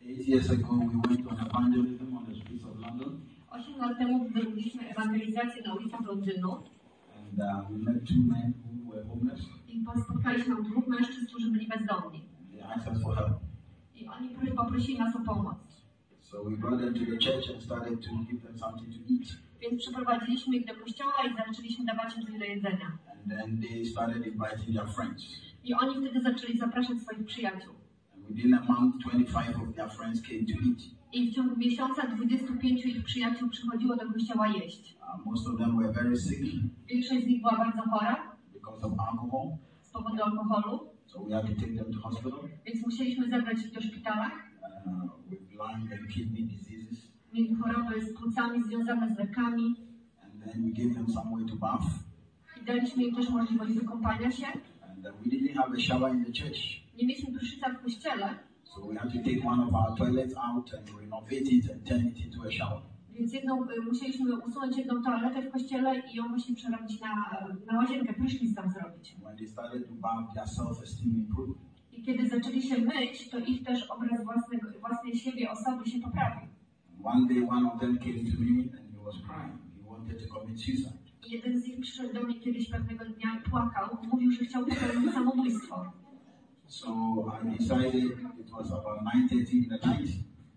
8 years ago, we went on evangelism on the streets of London. 8 lat temu zrobiliśmy ewangelizację na ulicach Londynu. And we met 2 men who were homeless. I spotkaliśmy 2 mężczyzn, którzy byli bezdomni. They asked us for help. I oni poprosili nas o pomoc. So we brought them to the church and started to give them something to eat. Więc przyprowadziliśmy ich do kościoła i zaczęliśmy dawać im coś do jedzenia. And then they started inviting their friends. I oni wtedy zaczęli zapraszać swoich przyjaciół. And within a month, 25 of their friends came to eat. I w ciągu miesiąca 25 ich przyjaciół przychodziło do kościoła jeść. Most of them were very sick. Większość z nich była bardzo chora. Because of alcohol. Z powodu alkoholu. So we had to take them to hospital. Więc musieliśmy zabrać ich do szpitala. With lung and kidney diseases. Mieli choroby z płucami związane z lekami. And then we gave them some way to bath. I daliśmy im też możliwość wykąpania się. And we didn't have a shower in the church. Nie mieliśmy prysznica w kościele. So we had to take one of our toilets out and renovate it and turn it into a shower. Więc musieliśmy usunąć jedną toaletę w kościele i ją właśnie przerobić na łazienkę, prysznic tam zrobić. When they started to bath, their self-esteem improved. I kiedy zaczęli się myć, to ich też obraz własnej siebie, osoby się poprawił. One day one of them came to me and he was crying. He wanted to commit suicide. I jeden z nich przyszedł do mnie kiedyś pewnego dnia i płakał. Mówił, że chciał popełnić samobójstwo. So I decided it was about 9:30 in the night.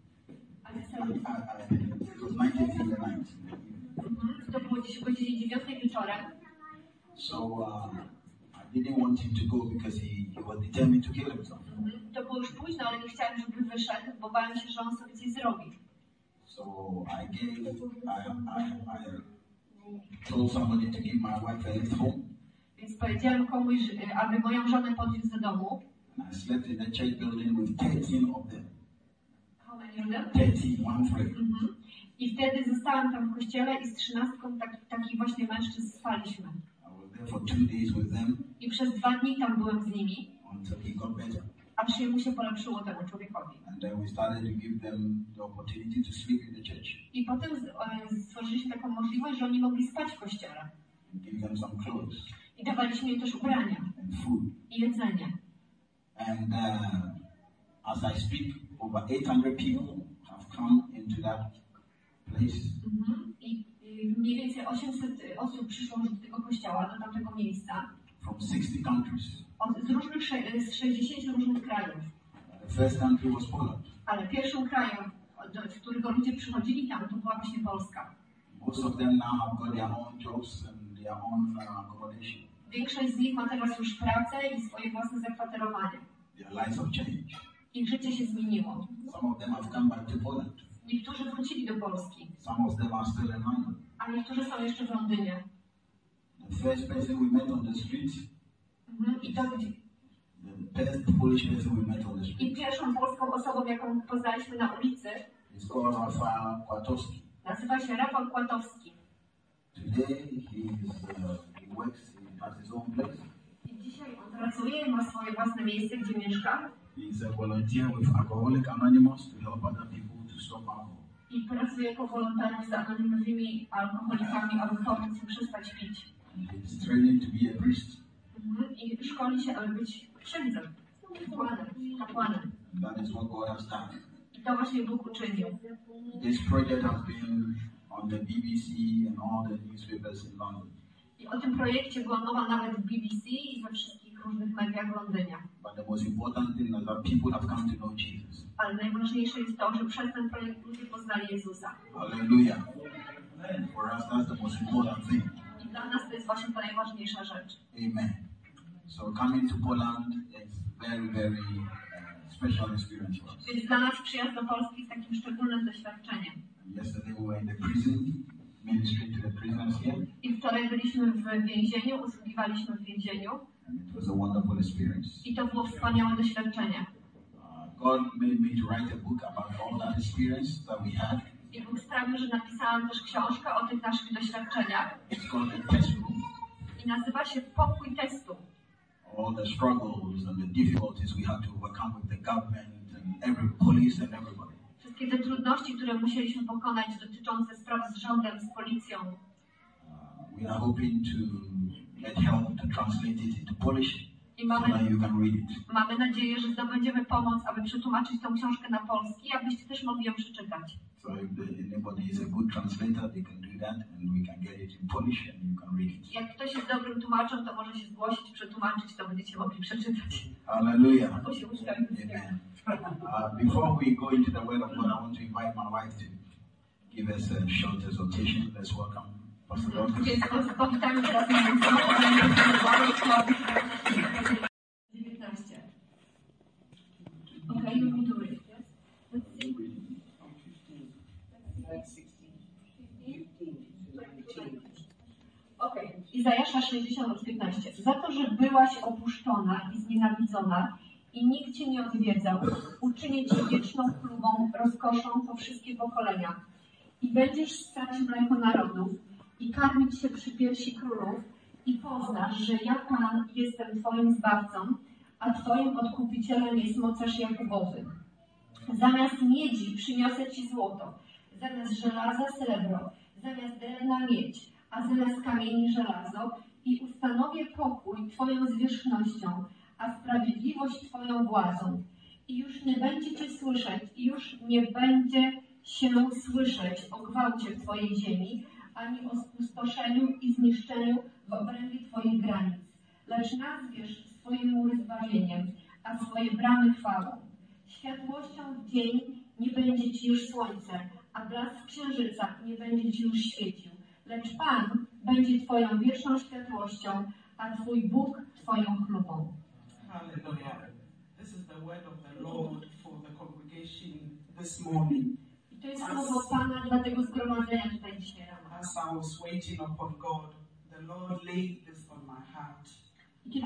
It was 9:30 in the night. To było gdzieś o godzinie 9 wieczorem. So I didn't want him to go because he was determined to kill himself. To było już późno, ale nie chciałem, żeby wyszedł, bo bałem się, że on sobie coś zrobi. So I told somebody to give my wife a lift home. Więc powiedziałem komuś, aby moją żonę podwiózł do domu. And I slept in the church building with 13 of them. How many of them? 13. I wtedy zostałam tam w kościele i z 13 takich właśnie mężczyzn spaliśmy. I was there for 2 days with them. I przez 2 dni tam byłem z nimi. Until he got better. Aż mu się polepszyło temu człowiekowi. And then we started to give them the opportunity to sleep in the church. I potem stworzyliśmy taką możliwość, że oni mogli spać w kościele. Give them some clothes. I dawaliśmy im też ubrania. And food. I jedzenie. And as I speak, over 800 people have come into that place. I mniej więcej 800 osób przyszło już do tego kościoła, do tamtego miejsca. From 60 countries. Z 60 różnych krajów. The first country was Poland. Ale pierwszym krajem, z którego ludzie przychodzili tam, to była właśnie Polska. Most of them now have got their own jobs and their own accommodation. Większość z nich ma teraz już pracę i swoje własne zakwaterowanie. Their lives have changed. Ich życie się zmieniło. Some of them have come back to Poland. Niektórzy wrócili do Polski. Some of them are still in London. A niektórzy są jeszcze w Londynie. The first person we met on the street. I to the first Polish person we met on the street. I pierwszą polską osobą, jaką poznaliśmy na ulicy, is called Rafał Kłatowski. Nazywa się Rafał Kłatowski. Today he works, he has his own place. I dzisiaj on pracuje i ma swoje własne miejsce, gdzie mieszka. He is a volunteer with Alcoholics Anonymous to help other people to stop alcohol. I pracuje jako wolontariusz z anonimowymi alkoholikami, aby pomóc im przestać pić. He is training to be a priest. I szkoli się, aby być księdzem, kapłanem. That is what God has done. I to właśnie Bóg uczynił. This project has been on the BBC and all the newspapers in London. I o tym projekcie była mowa nawet w BBC i we wszystkich różnych mediach w Londynie. But the most important thing is that people have come to know Jesus. Ale najważniejsze jest to, że przez ten projekt ludzie poznali Jezusa. Hallelujah. For us, that's the most important thing. I dla nas to jest właśnie ta najważniejsza rzecz. Amen. So coming to Poland is very, very special experience for us. Więc dla nas przyjazd do Polski jest takim szczególnym doświadczeniem. Yesterday we were in the prison, ministering to the prisoners here. I wczoraj byliśmy w więzieniu, usługiwaliśmy w więzieniu. And it was a wonderful experience. I to było wspaniałe doświadczenie. God made me to write a book about all that experience that we had. I Bóg sprawił, że napisałam też książkę o tych naszych doświadczeniach. It's called The Test Room. I nazywa się Pokój testu. All the struggles and the difficulties we had to overcome with the government and every police and everybody. Wszystkie te trudności, które musieliśmy pokonać dotyczące spraw z rządem, z policją. We are hoping to get help to translate it into Polish. I so that you can read it. mamy nadzieję, że zdobędziemy pomoc, aby przetłumaczyć tą książkę na polski, abyście też mogli ją przeczytać. So if anybody is a good translator, they can do that, and we can get it in Polish, and you can read it. Jak ktoś jest dobrym tłumaczem, to może się zgłosić, przetłumaczyć, to będziecie mogli przeczytać. Hallelujah. Bo się uświadczy. Amen. Before we go into the Word of God, I want to invite my wife to give us a short exhortation. Let's welcome Pastor Dorcas. Więc powitamy teraz na 19. Okay, you will do it, yes? Let's see. Okay. Izajasza 60:15. Za to, że byłaś opuszczona i znienawidzona i nikt cię nie odwiedzał, uczynię cię wieczną chlubą, rozkoszą po wszystkie pokolenia. I będziesz ssać mleko narodów i karmić się przy piersi królów i poznasz, że ja Pan jestem twoim Zbawcą, a twoim Odkupicielem jest mocarz Jakubowy. Zamiast miedzi przyniosę ci złoto, zamiast żelaza srebro, zamiast drewna miedź, a zamiast kamieni żelazo i ustanowię pokój twoją zwierzchnością, a sprawiedliwość twoją władzą. I już nie będziecie słyszeć, i już nie będzie się słyszeć o gwałcie w twojej ziemi, ani o spustoszeniu i zniszczeniu w obrębie twoich granic. Lecz nazwiesz swoje mury zbawieniem, a swoje bramy chwałą. Światłością w dzień nie będzie ci już słońce, a blask księżyca nie będzie ci już świecił. Lecz Pan będzie twoją wieczną światłością, a twój Bóg twoją chlubą. Hallelujah. This is the word of the Lord for the congregation this morning. I to jest słowo Pana dla tego zgromadzenia tutaj dzisiaj rano. As I was waiting upon God, the Lord laid this on my heart. I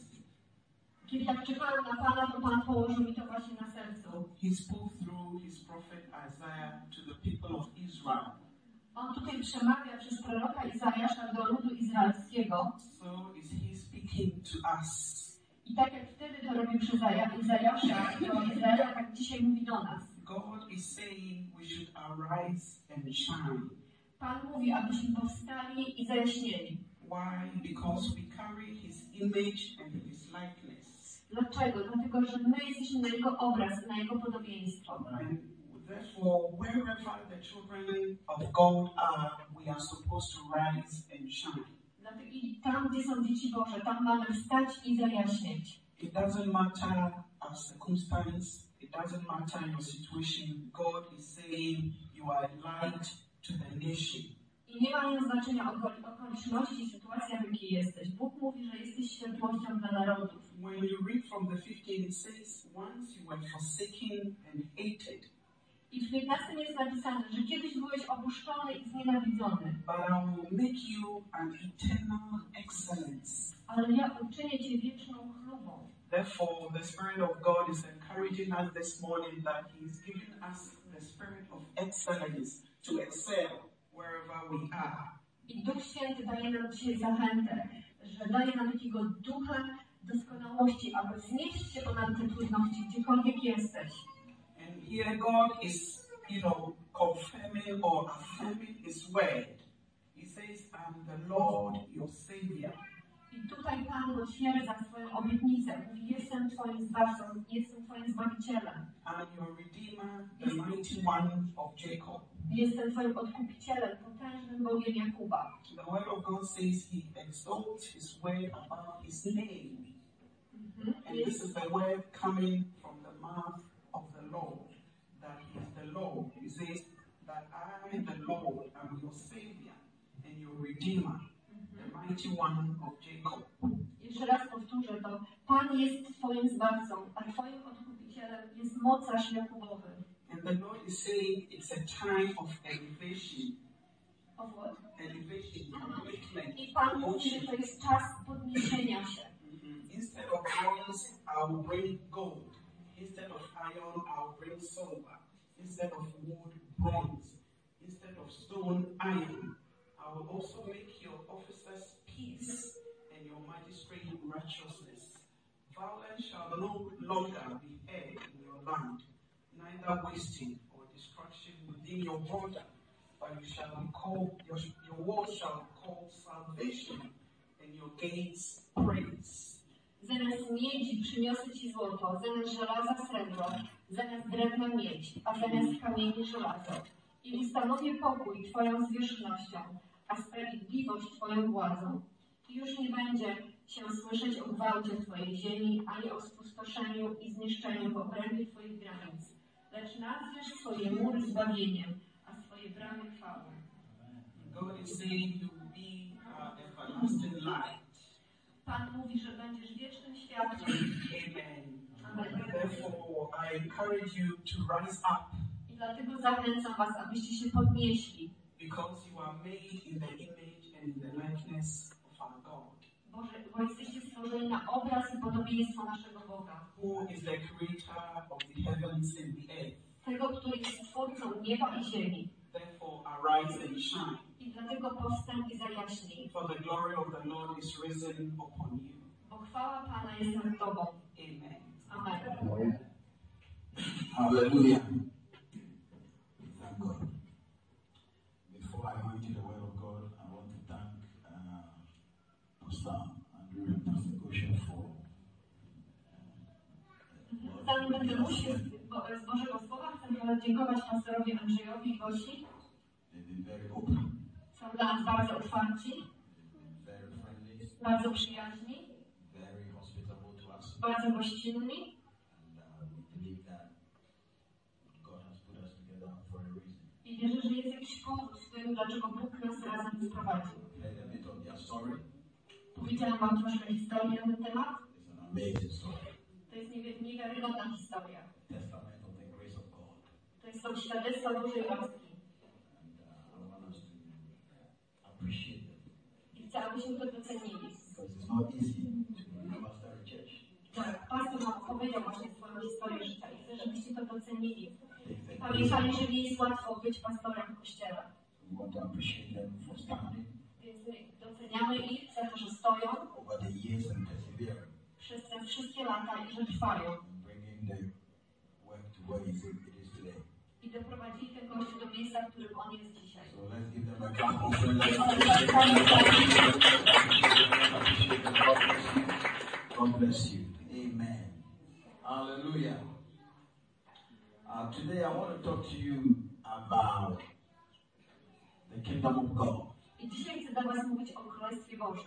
kiedy tak czekałam na Pana, to Pan położył mi to właśnie na sercu. He spoke through his prophet Isaiah to the people of Israel. On tutaj przemawia przez proroka Izajasza do ludu izraelskiego. So is he speaking to us. I tak jak wtedy to robił przez Izajasza do Izraela, tak dzisiaj mówi do nas. God is saying we should arise and shine. Pan mówi, abyśmy powstali i zajaśnieli. Why? Because we carry his image and his likeness. Dlaczego? Dlatego, że my jesteśmy na Jego obraz, na Jego podobieństwo. And therefore, wherever the children of God are, we are supposed to rise and shine. I tam, gdzie są dzieci Boże, tam mamy wstać i zajaśnieć. It doesn't matter our circumstance, it doesn't matter your situation. God is saying you are light to the nation. I nie ma znaczenia okoliczności i sytuacja, w jakiej jesteś. Bóg mówi, że jesteś światłością dla narodów. When you read from the 15, it says, once you were forsaken and hated. I w 15 jest napisane, że kiedyś byłeś opuszczony i znienawidzony. But I will make you an eternal excellence. Ale ja uczynię cię wieczną chlubą. Therefore, the Spirit of God is encouraging us this morning that He is giving us the spirit of excellence to excel wherever we are. I Duch Święty daje nam dzisiaj zachętę, że daje nam takiego ducha doskonałości, aby wznieść się ponad te trudności, gdziekolwiek jesteś. And here God is, confirming or affirming His word. He says, I'm the Lord, your Savior. I tutaj Pan potwierdza swoją obietnicę. Mówi, jestem Twoim Zbawcą, jestem Twoim Zbawicielem. I'm your Redeemer, the mighty one of Jacob. Jestem Twoim Odkupicielem, potężnym Bogiem Jakuba. The word of God says He exalts His word above His name. And this is the word coming from the mouth of the Lord, that He is the Lord. He says that I, the Lord, am your Savior and your Redeemer, the mighty one of Jacob. Jeszcze raz powtórzę to. Pan jest Twoim Zbawcą, a Twoim Odkupicielem jest mocarz Jakubowy. And the Lord is saying it's a time of elevation. Of what? Elevation, upliftment, I Pan mówi, że to jest czas podniesienia się. Instead of bronze, I will bring gold. Instead of iron, I will bring silver. Instead of wood, bronze. Instead of stone, iron. I will also make your officers peace and your magistrate righteousness. Violence shall no longer be heard in your land, neither wasting or destruction within your border. But you shall be called, your walls shall be called salvation, and your gates praise. Zamiast miedzi przyniosę ci złoto, zamiast żelaza srebro, zamiast drewna miedź, a zamiast kamieni żelazo. I ustanowię pokój Twoją zwierzchnością, a sprawiedliwość Twoją władzą. I już nie będzie się słyszeć o gwałcie Twojej ziemi, ani o spustoszeniu i zniszczeniu w obrębie Twoich granic. Lecz nazwiesz swoje mury zbawieniem, a swoje bramy chwałą. God is saying you will be everlasting light. Pan mówi, że będziesz wiecznym światłem. Amen. Therefore, I encourage you to rise up. I dlatego zachęcam was, abyście się podnieśli. Because you are made in the image and in the likeness of our God. Bo jesteście stworzeni na obraz i podobieństwo naszego Boga. Who is the creator of the heavens and the earth. Tego, który jest twórcą nieba i ziemi. Therefore, arise and shine. I dlatego powstań i zajaśnij. For the glory of the Lord is risen upon you. Bo chwała Pana jest nad tobą. Amen. Amen. Hallelujah. Thank God. Before I go into the Word of God, I want to thank Pastor Andrew and Pastor Goshen for Zanim będę mówił z Bożego Słowa, chcę podziękować pastorowi Andrzejowi i Gosi. they've been very open, Są dla nas bardzo otwarci, very friendly, bardzo przyjaźni, very hospitable to us. bardzo gościnni. And we believe that God has put us together for a reason. I wierzę, że jest jakiś powód w tym, dlaczego Bóg nas razem sprowadził. Played a bit of their story. Powiedziałam wam troszkę historii na ten temat. It's an amazing story. To jest niewiarygodna historia. Testament of the grace of God. To jest to świadectwo Bożej łaski. And I want us to appreciate them. I chcę, abyśmy to docenili. Because it's not easy to pastor a church. Tak, pastor nam opowiedział właśnie swoją historię życia i chcę, żebyście to docenili. I pamiętali, że nie jest łatwo być pastorem w kościele. We want to appreciate them for standing Więc my doceniamy ich za to, że stoją over the years and persevering przez te wszystkie lata i że trwają. and bringing the work to where it is today. I doprowadzili ten kościół do miejsca, w którym on jest dzisiaj. So let's give them a clap of praise. God bless you. Amen. Hallelujah. Today I want to talk to you about the kingdom of God. I dzisiaj chcę do was mówić o Królestwie Bożym.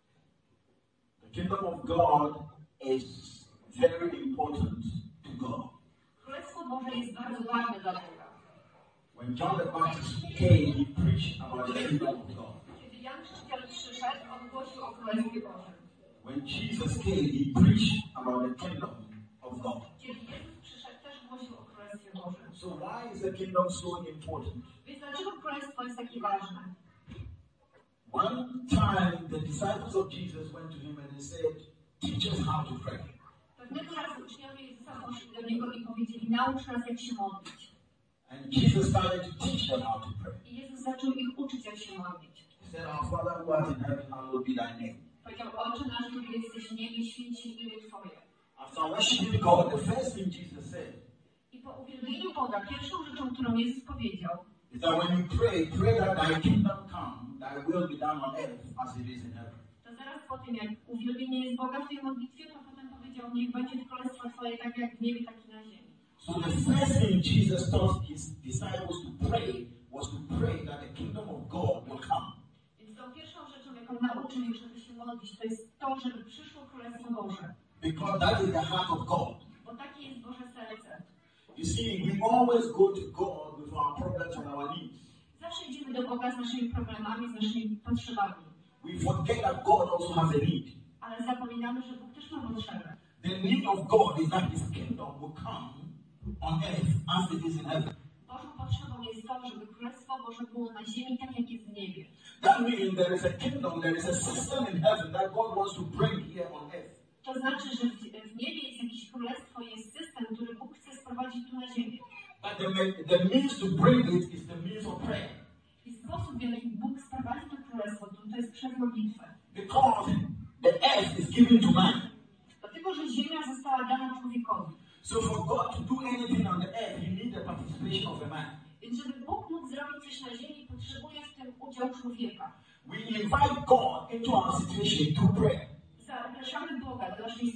The kingdom of God is very important to God. Królestwo Boże jest bardzo ważne dla Boga. When John the Baptist came, he preached about the kingdom of God. Kiedy Jan Chrzciciel przyszedł, on głosił o Królestwie Bożym. When Jesus came, he preached about the kingdom of God. Kiedy Jezus przyszedł, też głosił o Królestwie Bożym. So why is the kingdom so important? Więc dlaczego Królestwo jest takie ważne? One time, the disciples of Jesus went to him and they said, teach us how to pray. Pewnego razu uczniowie Jezusa poszli do Niego i powiedzieli, naucz nas, jak się modlić. And Jesus started to teach them how to pray. I Jezus zaczął ich uczyć, jak się modlić. He said, Our Father who art in heaven, hallowed be thy name. Powiedział, Ojcze nasz, który jesteś w niebie, święć się imię Twoje. After worshiping God, the first thing Jesus said I po uwielbieniu Boga, pierwszą rzeczą, którą Jezus powiedział, is that when you pray, pray that thy kingdom come, thy will be done on earth as it is in heaven. to zaraz po tym, jak uwielbienie jest Boga w tej modlitwie, to potem powiedział, niech będzie królestwo Twoje tak jak w niebie, tak i na ziemi. So the first thing Jesus taught his disciples to pray was to pray that the kingdom of God will come. Więc tą pierwszą rzeczą, jaką nauczył ich, żeby się modlić, to jest to, żeby przyszło Królestwo Boże. Because that is the heart of God. Bo takie jest Boże serce. You see, we always go to God with our problems and our needs. Zawsze idziemy do Boga z naszymi problemami, z naszymi potrzebami. We forget that God also has a need. Ale zapominamy, że Bóg też ma potrzebę. The need of God is that His kingdom will come on earth as it is in heaven. Bożą potrzebą jest to, żeby Królestwo Boże było na ziemi tak, jak jest w niebie. That means there is a kingdom, there is a system in heaven that God wants to bring here on earth. To znaczy, że w niebie jest jakieś królestwo, jest system, który Bóg chce sprowadzić tu na ziemię. But the means to bring it is the means of prayer. I sposób, w jaki Bóg sprowadzi to królestwo, to jest przez modlitwę. Because the earth is given to man. Dlatego, że ziemia została dana człowiekowi. So for God to do anything on the earth, He needs the participation of a man. Więc żeby Bóg mógł zrobić coś na ziemi, potrzebuje w tym udział człowieka. We invite God into our situation through prayer. Zapraszamy Boga do naszej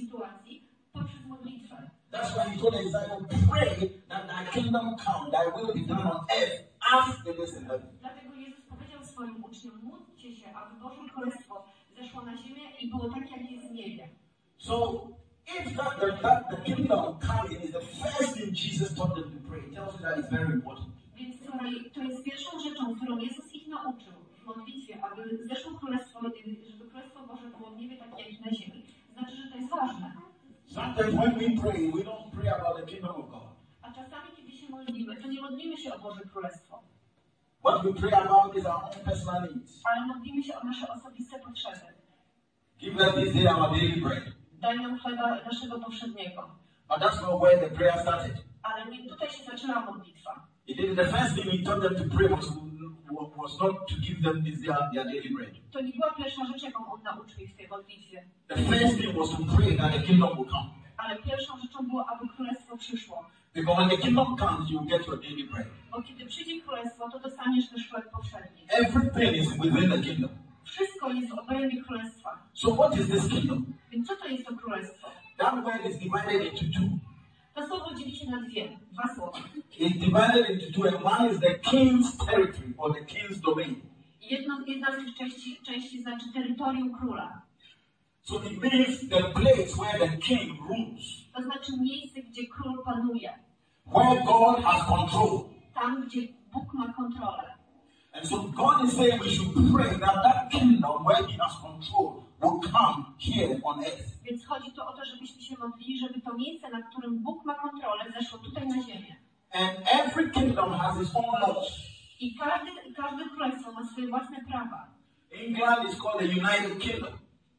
That's why he told the disciples, pray that thy kingdom come, thy will be done on earth as it is in heaven. Dlatego Jezus powiedział swoim uczniom, módlcie się, aby Boże Królestwo zeszło na ziemię i było tak, jak jest w niebie. So, if the kingdom coming is the first thing Jesus taught them to pray, it tells you that it's very important. Więc to jest pierwszą rzeczą, którą Jezus ich nauczył w modlitwie, aby zeszło Królestwo, żeby Królestwo Boże było w niebie tak, jak i na ziemi. Znaczy, że to jest ważne. Sometimes when we pray, we don't pray about the kingdom of God. A czasami, kiedy się modlimy, to nie modlimy się o Boże Królestwo, What we pray about is our own personal needs. ale modlimy się o nasze osobiste potrzeby. Give us this day our daily bread. Daj nam chleba naszego powszedniego. But that's not where the prayer started. Ale nie tutaj się zaczyna modlitwa. The first thing he taught them to pray was not to give them their daily bread. To nie była pierwsza rzecz, jaką on nauczył ich w tej modlitwie. The first thing was to pray that the kingdom will come. Ale pierwszą rzeczą było, aby Królestwo przyszło. Because when the kingdom comes, you will get your daily bread. Bo kiedy przyjdzie Królestwo, to dostaniesz też chleb powszedni. Everything is within the kingdom. Wszystko jest w obrębie Królestwa. So what is this kingdom? Więc co to jest to Królestwo? That word is divided into two. To słowo dzieli się na dwa słowa. It's divided into two, and one is the king's territory or the king's domain. Jedna z tych części znaczy terytorium króla. So it means the place where the king rules. To znaczy miejsce, gdzie król panuje. Where God has control. Tam, gdzie Bóg ma kontrolę. And so God is saying we should pray that kingdom where he has control will come here on earth. Więc chodzi tu o to, żebyśmy się modlili, żeby to miejsce, na którym Bóg ma kontrolę, zeszło tutaj na ziemię. And every kingdom has its own laws. I każde królestwo ma swoje własne prawa. England is called the United Kingdom.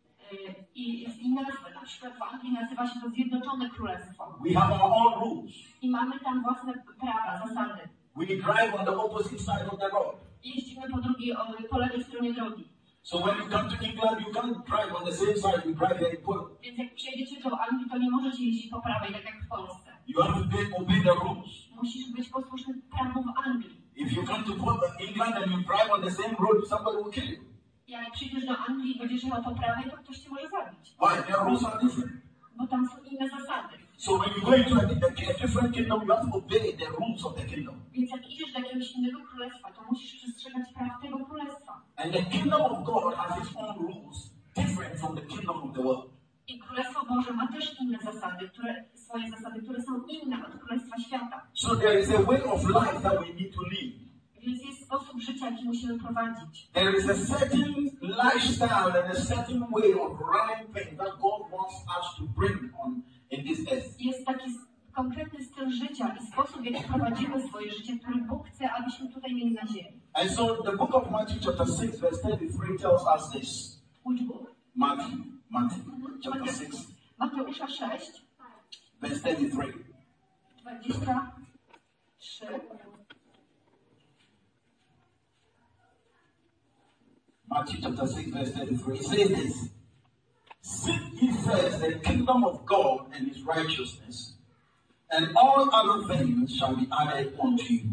I nazwy, na przykład w Anglii nazywa się to Zjednoczone Królestwo. We have our own rules. I mamy tam własne prawa, zasady. We drive on the opposite side of the road. Jeździmy po lewej stronie drogi. So when you come to England, you can't drive on the same side you drive here in Poland. Więc jak przyjedziecie do Anglii, to nie możecie jeździć po prawej, tak jak w Polsce. You have to obey the rules. Musisz być posłuszny prawom w Anglii. If you come to England and you drive on the same road, somebody will kill you. Jak przyjdziesz do Anglii i będziesz jechał po prawej, to ktoś cię może zabić. Why? Their rules are different. Bo tam są inne zasady. So when you go into a different kingdom, you have to obey the rules of the kingdom. Więc jak idziesz do jakiegoś innego królestwa, to musisz przestrzegać praw tego królestwa. And the kingdom of God has its own rules, different from the kingdom of the world. I Królestwo Boże ma też inne zasady, swoje zasady, które są inne od Królestwa Świata. So there is a way of life that we need to live. Więc jest sposób życia, jaki musimy prowadzić. There is a certain lifestyle and a certain way of running things that God wants us to bring on in this earth. Jest taki konkretny styl życia i sposób, w jaki prowadzimy swoje życie, który Bóg chce, abyśmy tutaj mieli na ziemi. And so the book of Matthew chapter 6 verse 33 tells us this. Which book? Matthew chapter 6 Mateusza 6, verse 33. 23. Matthew chapter 6 verse 33. It says this. Seek ye first the kingdom of God and his righteousness, and all other things shall be added unto you.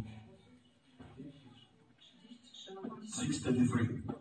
6:33.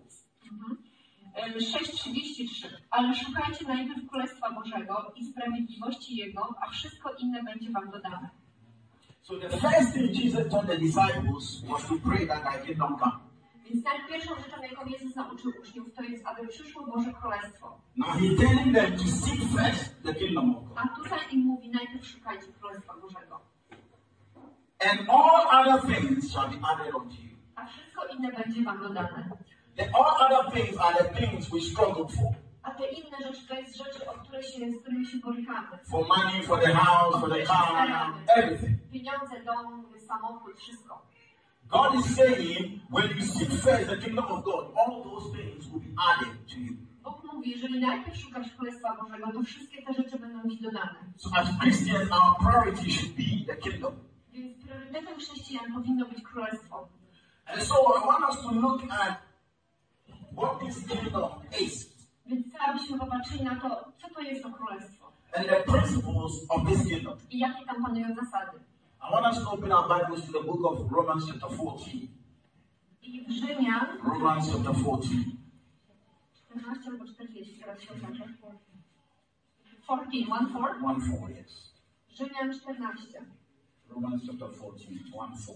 6:33. Ale szukajcie najpierw Królestwa Bożego i sprawiedliwości Jego, a wszystko inne będzie wam dodane. So the first thing Jesus taught the disciples was to pray that thy kingdom come. Więc pierwszą rzeczą, jaką Jezus nauczył uczniów, to jest, aby przyszło Boże Królestwo. Now he's telling them to seek first the kingdom of God. A tutaj im mówi, najpierw szukajcie Królestwa Bożego. And all other things shall be added unto you. A wszystko inne będzie wam dodane. The all other things are the things we struggle for. A te inne rzeczy to jest rzeczy, z którymi się borykamy. For money, for the house, for the car, everything. Pieniądze, dom, samochód, wszystko. God is saying, when you seek first the kingdom of God, all those things will be added to you. Bóg mówi, jeżeli najpierw szukasz Królestwa Bożego, to wszystkie te rzeczy będą ci dodane. So as Christians, our priority should be the kingdom. Więc priorytetem chrześcijan powinno być Królestwo. And so I want us to look at what this kingdom is. Więc chciałabyśmy popatrzyli na to, co to jest to Królestwo. And the principles of this kingdom. I jakie tam panują zasady. I want us to open our Bibles to the book of Romans chapter 14. I w Rzymian, Romans chapter 14. 14 albo 40, teraz się okaże. 14, 1-4. 1:4, yes. Rzymian 14. Romans chapter 14, 1-4.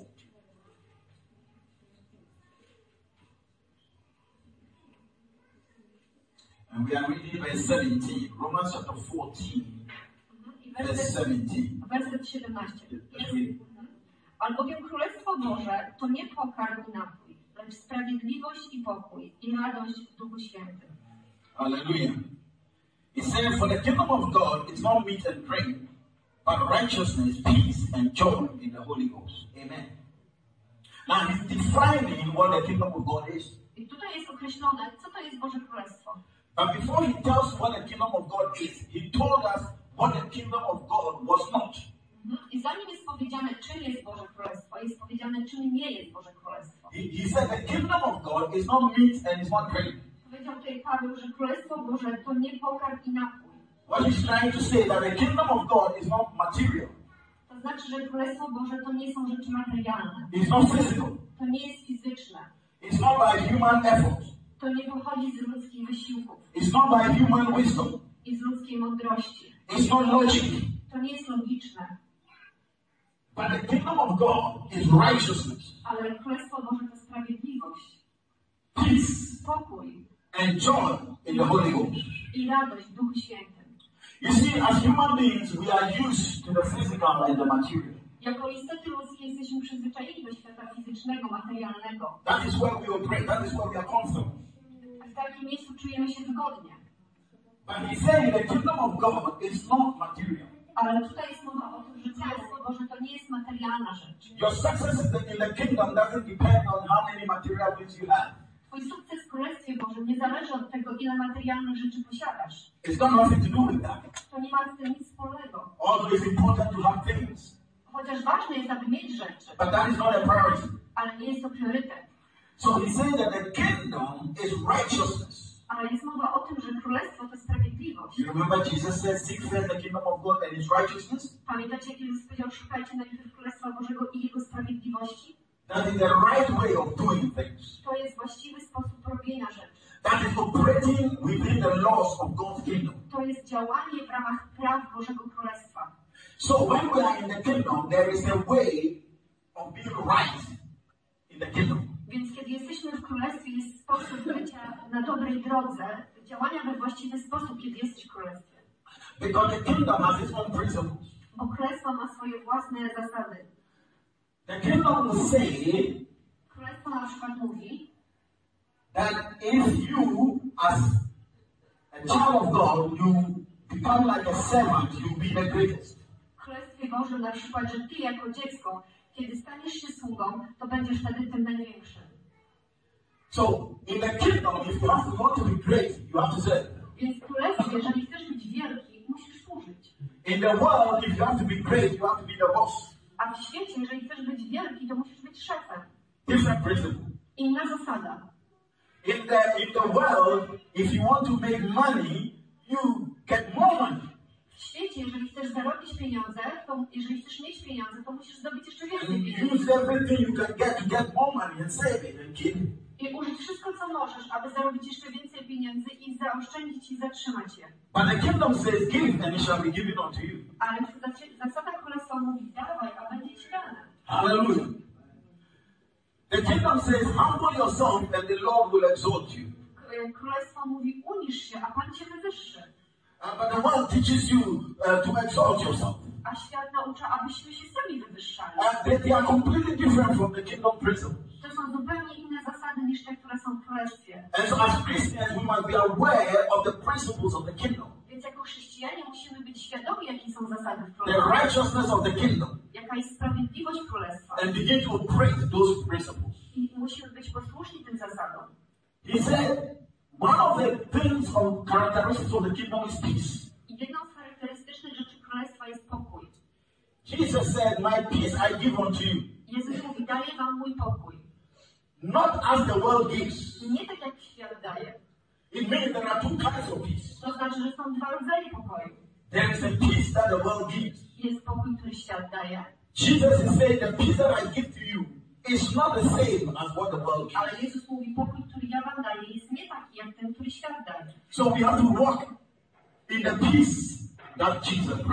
And we are reading verse 17. Romans chapter 14, verse 17. Werset 17. Let's read it. Albowiem Królestwo Boże to nie pokarm i napój, lecz sprawiedliwość i pokój i radość w Duchu Świętym. Hallelujah. He said, for the kingdom of God is not meat and drink, but righteousness, peace, and joy in the Holy Ghost. Amen. Now he's defining what the kingdom of God is. I tutaj jest określone, co to jest Boże Królestwo. But before he tells what the kingdom of God is, he told us what the kingdom of God was not. I zanim jest powiedziane, czym jest Boże Królestwo, jest powiedziane, czym nie jest Boże Królestwo. He said the kingdom of God is not meat and it's not drink. Powiedział tutaj Paweł, że Królestwo Boże to nie pokarm i napój. What he's trying to say that the kingdom of God is not material. To znaczy, że Królestwo Boże to nie są rzeczy materialne. It's not physical. To nie jest fizyczne. It's not by human effort. To nie pochodzi z ludzkich wysiłków It's not by human wisdom. i z ludzkiej mądrości. It's not logic. To nie jest logiczne. But the kingdom of God is righteousness, Ale Królestwo Boże to sprawiedliwość, peace, pokój and joy in the Holy Ghost. i radość w Duchu Świętym. You see, as human beings, we are used to the physical and the material. Jako istoty ludzkie jesteśmy przyzwyczajeni do świata fizycznego, materialnego. That is where we operate. That is where we are comfortable. W takim miejscu czujemy się wygodnie. But he's saying the kingdom of God is not material. Ale tutaj jest mowa o tym, że Królestwo Boże to nie jest materialna rzecz. Your success in the kingdom doesn't depend on how many material things you have. Twój sukces w Królestwie Bożym nie zależy od tego, ile materialnych rzeczy posiadasz. It's got nothing to do with that. To nie ma z tym nic wspólnego. Although it's important to have things, Chociaż ważne jest, aby mieć rzeczy, but that is not a priority. ale nie jest to priorytet. So he's saying that the kingdom is righteousness. Ale jest mowa o tym, że Królestwo to sprawiedliwość. You remember Jesus said, seek first the kingdom of God and his righteousness? Pamiętacie, jak Jezus powiedział, szukajcie najpierw Królestwa Bożego i Jego sprawiedliwości? That is the right way of doing things. To jest właściwy sposób robienia rzeczy. That is operating within the laws of God's kingdom. To jest działanie w ramach praw Bożego Królestwa. So when we are in the kingdom, there is a way of being right in the kingdom. Więc kiedy jesteśmy w Królestwie, jest sposób bycia na dobrej drodze, działania we właściwy sposób, kiedy jesteś w Królestwie. Because the kingdom has its own principles. Bo Królestwo ma swoje własne zasady. The kingdom will say Królestwo na przykład mówi, that if you, as a child of God, you become like a servant, you'll be the greatest. w Królestwie Bożym na przykład, że ty jako dziecko, kiedy staniesz się sługą, to będziesz wtedy tym największym. So in the kingdom, if you want to be great, you have to serve. Więc w Królestwie, jeżeli chcesz być wielki, musisz służyć. In the world, if you have to be great, you have to be the boss. A w świecie, jeżeli chcesz być wielki, to musisz być szefem. Different principle. Inna zasada. In the world, if you want to make money, you get more money. W świecie, jeżeli chcesz zarobić pieniądze, to jeżeli chcesz mieć pieniądze, to musisz zdobyć jeszcze And więcej you pieniędzy. use everything you can get to get more money and save it and keep it. I użyć wszystko, co możesz, aby zarobić jeszcze więcej pieniędzy i zaoszczędzić i zatrzymać je. But the kingdom says, give and it shall be given unto you. Ale zasada Królestwa mówi, dawaj, a będzie ci dane. Hallelujah. The kingdom says, humble yourself and the Lord will exalt you. Królestwo mówi, unisz się, a Pan cię wywyższy. But the world teaches you to exalt yourself. A świat naucza, abyśmy się sami wywyższali. They are completely different from the kingdom principles. To są zupełnie inne zasady niż te, które są w Królestwie. And so as Christians, we must be aware of the principles of the kingdom. Więc jako chrześcijanie musimy być świadomi, jakie są zasady w The Królestwie. righteousness of the kingdom. Jaka jest sprawiedliwość Królestwa. And begin to operate those principles. I musimy być posłuszni tym zasadom. He said, one of the things of characteristics of the kingdom is peace. I jedną z charakterystycznych rzeczy Królestwa jest pokój. Jesus said, my peace I give unto you. Jezus mówi, daję wam mój pokój. Not as the world gives. Nie tak jak świat daje. It means there are two kinds of peace. To znaczy, że są dwa rodzaje pokoju. There is a peace that the world gives. Jest pokój, który świat daje. Jesus is saying the peace that I give to you is not the same as what the world gives. Ale Jezus mówi, pokój, który ja wam daję, jest nie taki jak ten, który świat daje. So we have to walk in the peace that Jesus brings.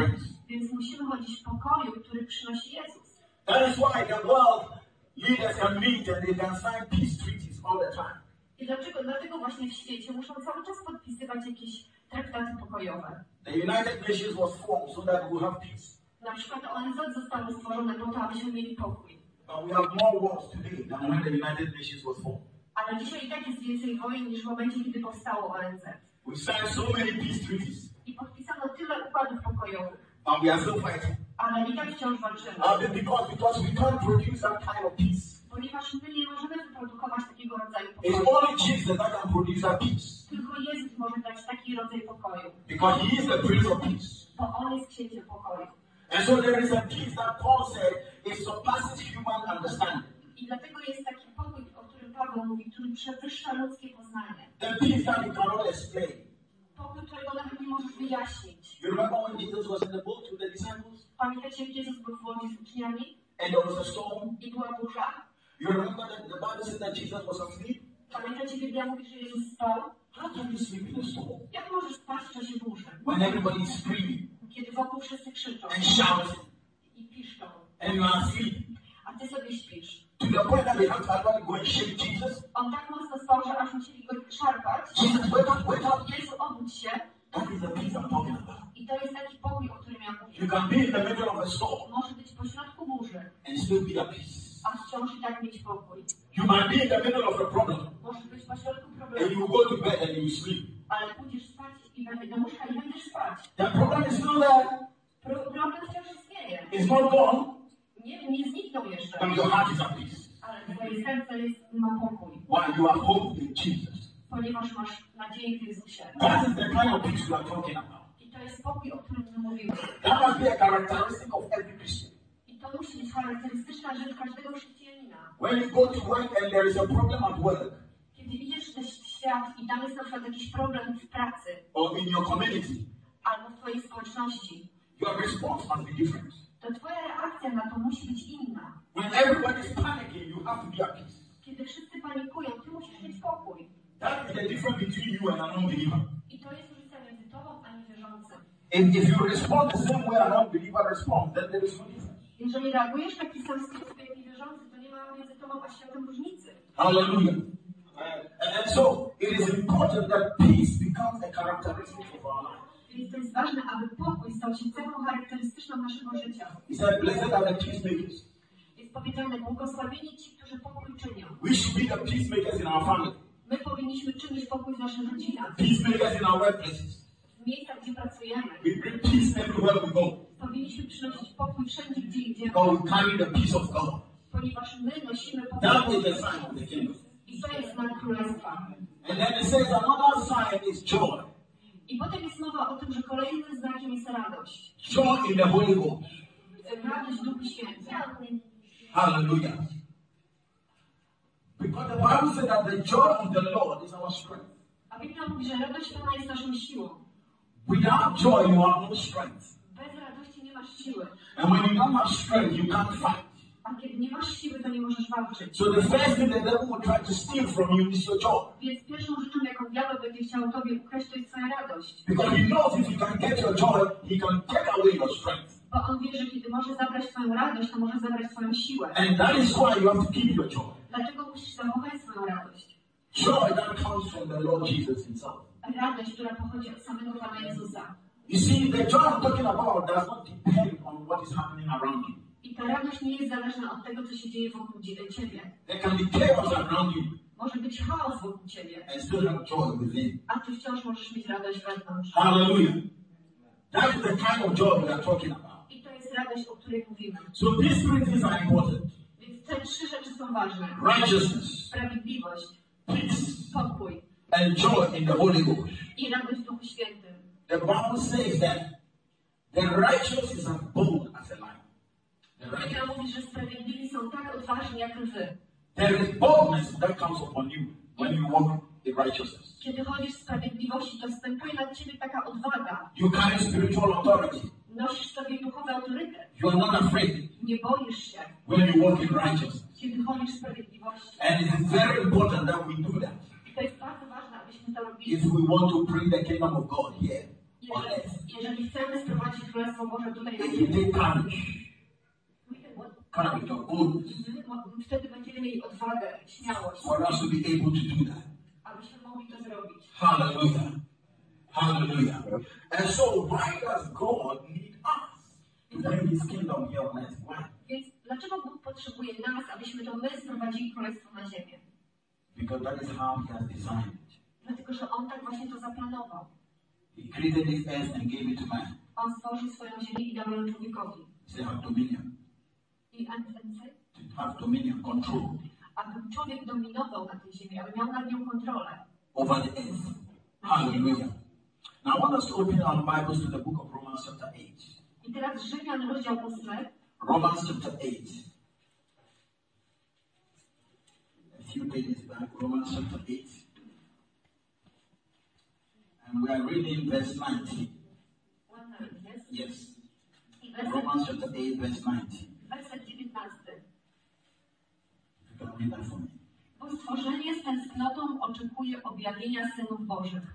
Więc musimy chodzić w pokoju, który przynosi Jezus. That is why the world leaders can meet and they can sign peace treaties all the time. I dlatego właśnie w świecie muszą cały czas podpisywać jakieś traktaty pokojowe. The United Nations was formed so that we have peace. Na przykład ONZ zostały stworzone po to, abyśmy mieli pokój. But we have more wars today than when the United Nations was formed. Ale dzisiaj i tak jest więcej wojen niż w momencie, kiedy powstało ONZ. We signed so many peace treaties, I podpisano tyle układów pokojowych. and we are still fighting. Ale i tak wciąż walczymy. Because we can't produce that kind of peace. Ponieważ my nie możemy wyprodukować takiego rodzaju It's pokoju. only Jesus that can produce that peace. Tylko Jezus może dać taki rodzaj pokoju. Because He is the Prince of Peace. Bo On jest księciem pokoju. And so there is a peace that Paul said it surpasses human understanding. I dlatego jest taki pokój, o którym Paweł mówi, który przewyższa ludzkie poznanie. The peace that you cannot explain. Pokój, którego nawet nie możesz wyjaśnić. You remember when Jesus was in the boat with the disciples? Pamiętacie, jak Jezus był w łodzi z uczniami And there was a storm. i była burza? You remember that the Bible says that Jesus was asleep? Pamiętacie, Biblia mówi, że Jezus spał? How can you sleep in a storm? Jak możesz spać w czasie burzy? When everybody is screaming Kiedy wokół wszyscy krzyczą and shouting i piszczą, and you are asleep? a ty sobie śpisz. To the point that they have to actually go and shake Jesus. On tak mocno spał, że aż musieli go szarpać. Jesus, wake up, wake up. Jezu, obudź się. That is the peace I'm talking about. I to jest taki pokój, o którym ja mówię. You can be in the middle of a storm Może być pośrodku burzy, and still be at peace. a wciąż i tak mieć pokój. You might be in the middle of a problem Może być pośrodku and problemu, you go to bed and you sleep. ale pójdziesz spać i do łóżka i będziesz spać. The problem is still there. Problem wciąż istnieje. It's not gone, Nie zniknął jeszcze. but your heart is at peace. Ale twoje serce ma pokój, Why? You have hope in Jesus. ponieważ masz nadzieję w Jezusie. That is the kind of peace we are talking about. I to jest pokój, o którym my mówimy. That must be a characteristic of every Christian. I to musi być charakterystyczna rzecz każdego chrześcijanina. When you go to work and there is a problem at work Kiedy idziesz w świat i tam jest na przykład jakiś problem w pracy or in your community, albo w twojej społeczności, your response must be different. to twoja reakcja na to musi być inna. When everybody is panicking, you have to be at peace. Kiedy wszyscy panikują, ty musisz mieć pokój. That is the difference between you and an unbeliever. I to jest różnica między tobą a niewierzącym. If you respond the same way an unbeliever responds, then there is no difference. Jeżeli reagujesz w taki sam sposób jak niewierzący, to nie ma między tobą a światem różnicy. Hallelujah. And so it is important that peace becomes a characteristic of our life. Więc to jest ważne, aby pokój stał się cechą charakterystyczną naszego życia. He said, blessed are the peacemakers. Jest powiedziane, błogosławieni ci, którzy pokój czynią. We should be the peacemakers in our family, My powinniśmy czynić pokój w naszych rodzinach, peacemakers in our workplaces. w miejscach, gdzie pracujemy. We bring peace everywhere we go. Powinniśmy przynosić pokój wszędzie, gdzie idziemy, Because we carry the peace of God. ponieważ my nosimy That pokój. is the sign of the kingdom. I to jest znak królestwa. And then it says another sign is joy. I potem jest mowa o tym, że kolejnym znakiem jest radość. Joy in the Holy Ghost. Radość w Duchu Świętym. Hallelujah. Because the Bible says that the joy of the Lord is our strength. A Biblia mówi, że radość Pana jest naszą siłą. Without joy, you have no strength. Bez radości nie masz siły. And when you don't have strength, you can't fight. A kiedy nie masz siły, to nie możesz walczyć. So the first thing the devil will try to steal from you is your joy. Więc pierwszą rzeczą, jaką diabeł będzie chciał tobie ukraść, to jest twoja radość. Because he knows if he can get your joy, he can take away your strength. Bo on wie, że kiedy może zabrać twoją radość, to może zabrać twoją siłę. And that is why you have to keep your joy. Dlatego musisz zachować swoją radość. Joy that comes from the Lord Jesus himself. Radość, która pochodzi od samego Pana Jezusa. You see, the joy I'm talking about does not depend on what is happening around you. I ta radość nie jest zależna od tego, co się dzieje wokół ciebie. There can be chaos around you Może być chaos wokół ciebie, and still have joy within. a ty wciąż możesz mieć radość wewnątrz. Hallelujah. That is the kind of joy we are talking about. I to jest radość, o której mówimy. So these three things are important. Więc te trzy rzeczy są ważne. Righteousness, Sprawiedliwość, peace, pokój and joy in the Holy Ghost. i radość w Duchu Świętym. The Bible says that the righteous is as bold as a lion. The Biblia righteous. mówi, że sprawiedliwi są tak odważni jak lwy. There is boldness that comes upon you when you walk in righteousness. Kiedy chodzisz w sprawiedliwości, to wstępuje nad ciebie taka odwaga. You carry spiritual authority. Nosisz sobie duchowy autorytet. You are not afraid Nie boisz się, when you walk in righteousness. kiedy chodzisz w sprawiedliwości. And it is very important that we do that I to jest bardzo ważne, abyśmy to robili. if we want to bring the kingdom of God here. on earth. Jeżeli chcemy sprowadzić Królestwo Boże tutaj na It ziemię, will take courage or boldness wtedy będziemy mieli odwagę, śmiałość, for us to be able to do that. abyśmy mogli to zrobić. Hallelujah. Hallelujah. And so why does God need us to bring his kingdom here on earth? Why? Więc dlaczego Bóg potrzebuje nas, abyśmy to my sprowadzili Królestwo na ziemię? Because that is how he has designed it. Dlatego, że On tak właśnie to zaplanował. He created this earth and gave it to man. On stworzył swoją ziemię i dał ją człowiekowi. He have dominion. I To have dominion, control aby człowiek dominował na tej ziemi, aby miał nad nią kontrolę. over the earth. Hallelujah. Now I want us to open our Bibles to the book of Romans chapter 8. I teraz Rzymian, rozdział 8. Romans chapter 8. A few pages back, Romans chapter 8. And we are reading verse 19. Yes. I werset, Romans chapter 8, verse 19. werset 19. You can read that for me. Bo stworzenie z tęsknotą oczekuje objawienia synów Bożych.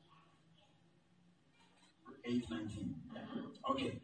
8:19. Okay. It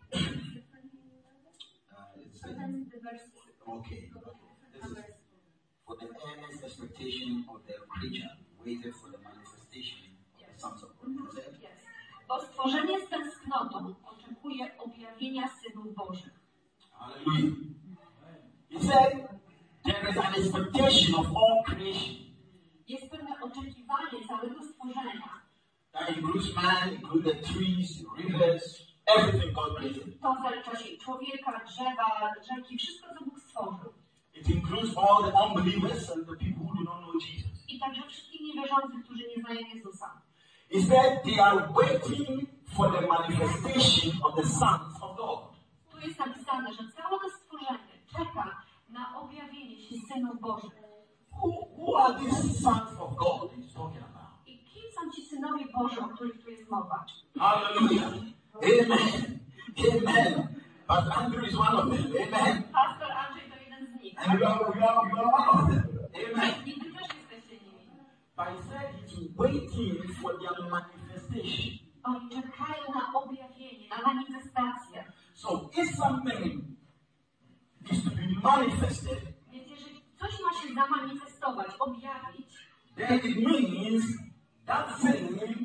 says, okay. This is for the earnest expectation of the creature, waited for the manifestation of the sons of God. Is it? Bo stworzenie z tęsknotą oczekuje objawienia synów Bożych. Hallelujah. He said, there is an expectation of all creation. Jest pewne oczekiwanie całego stworzenia. That includes man, includes the trees, rivers, everything God created. To zalicza się człowieka, drzewa, rzeki, wszystko co Bóg stworzył. It includes all the unbelievers and the people who do not know Jesus. I także wszystkich niewierzących, którzy nie znają Jezusa. He said they are waiting for the manifestation of the sons of God. Tu jest napisane, że całe to stworzenie czeka na objawienie się synów Bożych. Who are these sons of God he's talking about? I kim są ci synowie Boży, o których tu jest mowa? Hallelujah. Amen. Amen. Pastor Andrew is one of them. Amen. Pastor Andrzej to jeden z nich. And you are one of them. Amen. I wy też jesteście nimi. But he said he's waiting for their manifestation. Oni czekają na objawienie, na manifestację. So if something is to be manifested, Więc jeżeli coś ma się zamanifestować, objawić, then it means that thing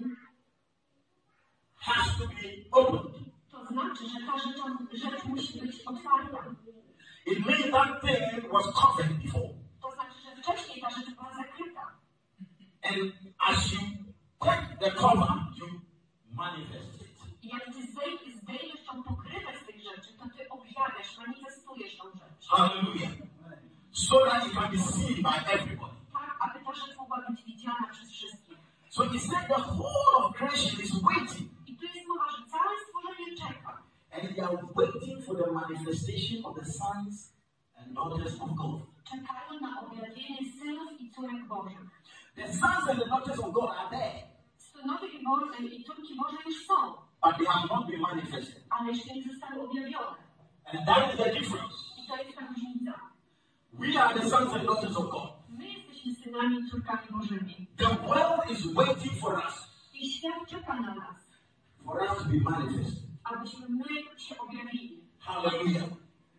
has to be opened. to znaczy, że ta rzecz musi być otwarta. It means that thing was covered before. To znaczy, że wcześniej ta rzecz była zakryta. And as you take the cover, you manifest it. I jak ty zdejmiesz tą pokrywę z tej rzeczy, to ty objawiasz, manifestujesz tą rzecz. Hallelujah. So that it can be seen by everybody. Tak, aby ta rzecz mogła być widziana przez wszystkich. So he said the whole of creation is waiting. I tu jest mowa, że całe stworzenie czeka. And they are waiting for the manifestation of the sons and daughters of God. Czekają na objawienie synów i córek Bożych. The sons and the daughters of God are there, Synowie i córki Boże już są, but they have not been manifested. ale jeszcze nie zostały objawione. And that is the difference. I to jest ta różnica. We are the sons and daughters of God. My jesteśmy synami i córkami Bożymi. The world is waiting for us, I świat czeka na nas, for us to be manifested. abyśmy my się objawili. Hallelujah.